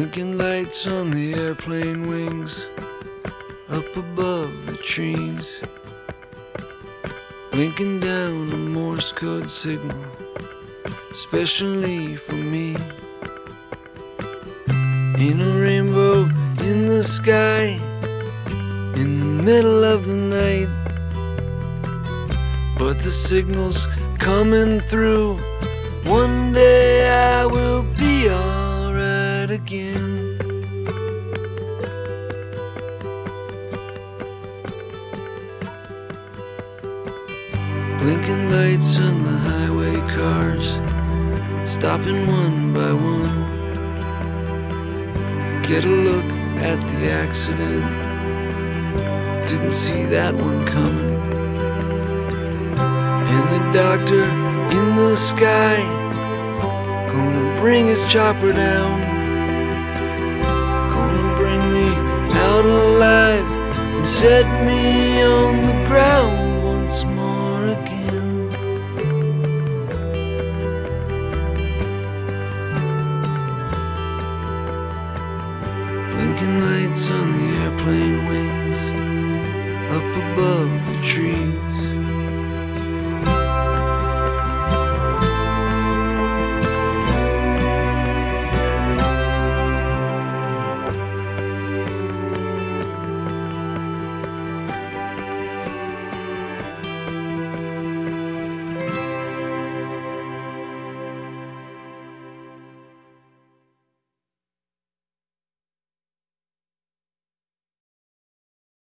Blinking lights on the airplane wings, up above the trees, blinking down a Morse code signal, especially for me. Ain't a rainbow in the sky in the middle of the night, but the signal's coming through. One day I will be alright again. Blinking lights on the highway cars, stopping one by one. Get a look at the accident, didn't see that one coming. And the doctor in the sky, gonna bring his chopper down, gonna bring me out alive and set me on the ground once more again. Blinking lights on the airplane wings, up above the trees.